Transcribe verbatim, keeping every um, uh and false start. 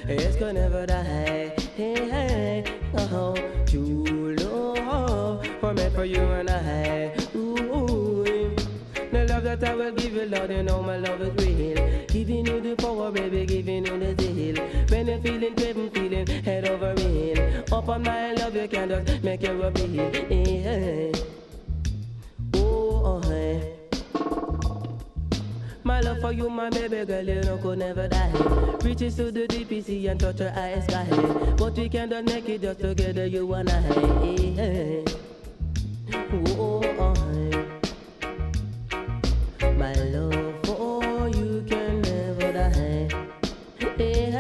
It's gonna never die. Hey, hey, oh, true love, for me, for you and I. Ooh, the love that I will give you, Lord, you know my love is real. Giving you the power, baby, giving you the zeal. When you're feeling craving, feeling head over heel. Up on my love, you can just make you a feel. Hey, hey. Oh, oh, hey. My love for you, my baby girl, you know could never die. Reaches to the D P C and touch her eyes sky. But we can't make it just together, you and I. Hey, hey. Oh,